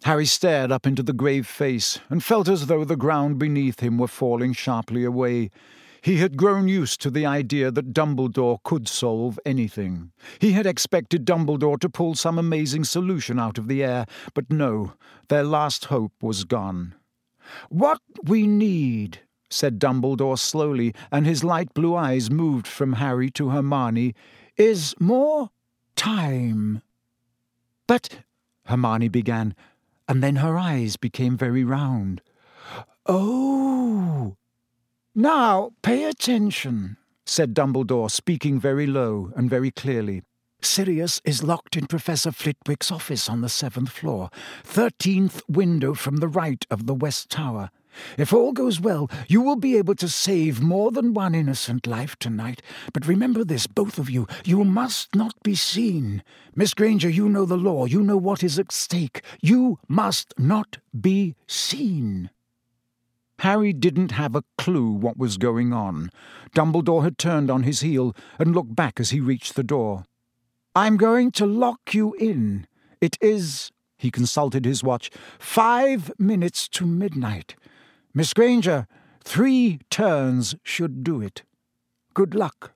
Harry stared up into the grave face and felt as though the ground beneath him were falling sharply away. He had grown used to the idea that Dumbledore could solve anything. He had expected Dumbledore to pull some amazing solution out of the air, but no, their last hope was gone. "What we need," said Dumbledore slowly, and his light blue eyes moved from Harry to Hermione, "is more time." "But," Hermione began, and then her eyes became very round. "Oh!" "Now, pay attention," said Dumbledore, speaking very low and very clearly. "Sirius is locked in Professor Flitwick's office on the 7th floor, 13th window from the right of the West Tower. If all goes well, you will be able to save more than one innocent life tonight. But remember this, both of you, you must not be seen. Miss Granger, you know the law, you know what is at stake. You must not be seen." Harry didn't have a clue what was going on. Dumbledore had turned on his heel and looked back as he reached the door. "I'm going to lock you in. It is," he consulted his watch, 5 minutes to midnight. Miss Granger, 3 turns should do it. Good luck."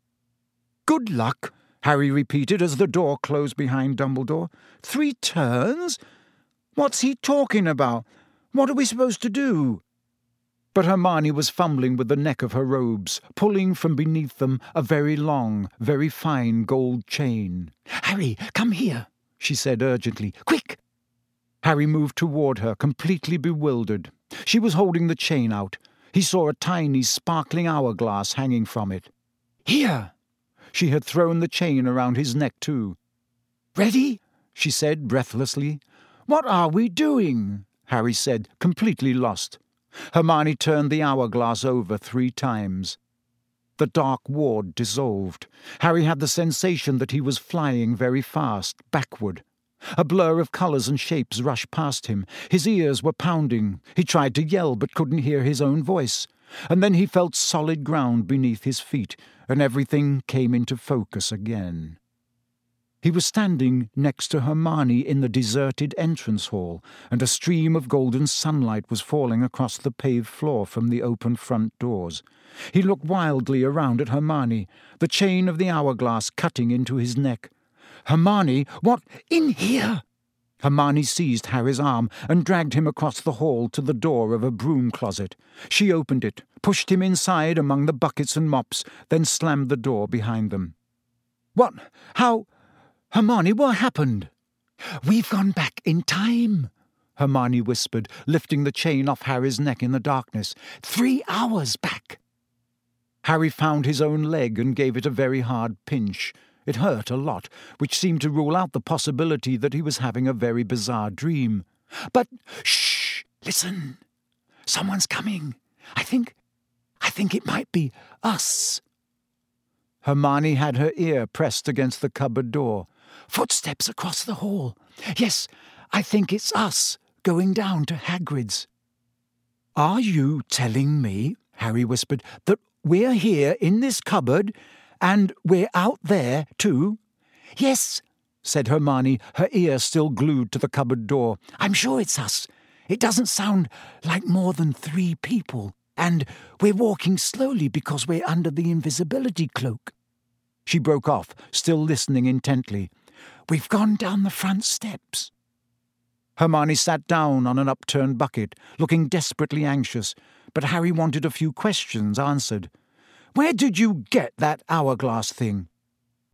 "Good luck?" Harry repeated as the door closed behind Dumbledore. 3 turns? What's he talking about? What are we supposed to do?" But Hermione was fumbling with the neck of her robes, pulling from beneath them a very long, very fine gold chain. "Harry, come here," she said urgently. "Quick!" Harry moved toward her, completely bewildered. She was holding the chain out. He saw a tiny, sparkling hourglass hanging from it. "Here!" She had thrown the chain around his neck too. "Ready?" she said breathlessly. "What are we doing?" Harry said, completely lost. Hermione turned the hourglass over 3 times. The dark ward dissolved. Harry had the sensation that he was flying very fast, backward. A blur of colours and shapes rushed past him. His ears were pounding. He tried to yell but couldn't hear his own voice. And then he felt solid ground beneath his feet, and everything came into focus again. He was standing next to Hermione in the deserted entrance hall, and a stream of golden sunlight was falling across the paved floor from the open front doors. He looked wildly around at Hermione, the chain of the hourglass cutting into his neck. "Hermione, what—" "In here!" Hermione seized Harry's arm and dragged him across the hall to the door of a broom closet. She opened it, pushed him inside among the buckets and mops, then slammed the door behind them. "What? How? Hermione, what happened?" "We've gone back in time," Hermione whispered, lifting the chain off Harry's neck in the darkness. 3 hours back." Harry found his own leg and gave it a very hard pinch. It hurt a lot, which seemed to rule out the possibility that he was having a very bizarre dream. "But, shh! Listen! Someone's coming. I think it might be us." Hermione had her ear pressed against the cupboard door. "Footsteps across the hall. Yes, I think it's us, going down to Hagrid's." "Are you telling me," Harry whispered, "that we're here in this cupboard, and we're out there too?" "Yes," said Hermione, her ear still glued to the cupboard door. "I'm sure it's us. It doesn't sound like more than 3 people, and we're walking slowly because we're under the invisibility cloak." She broke off, still listening intently. "We've gone down the front steps." Hermione sat down on an upturned bucket, looking desperately anxious, but Harry wanted a few questions answered. "Where did you get that hourglass thing?"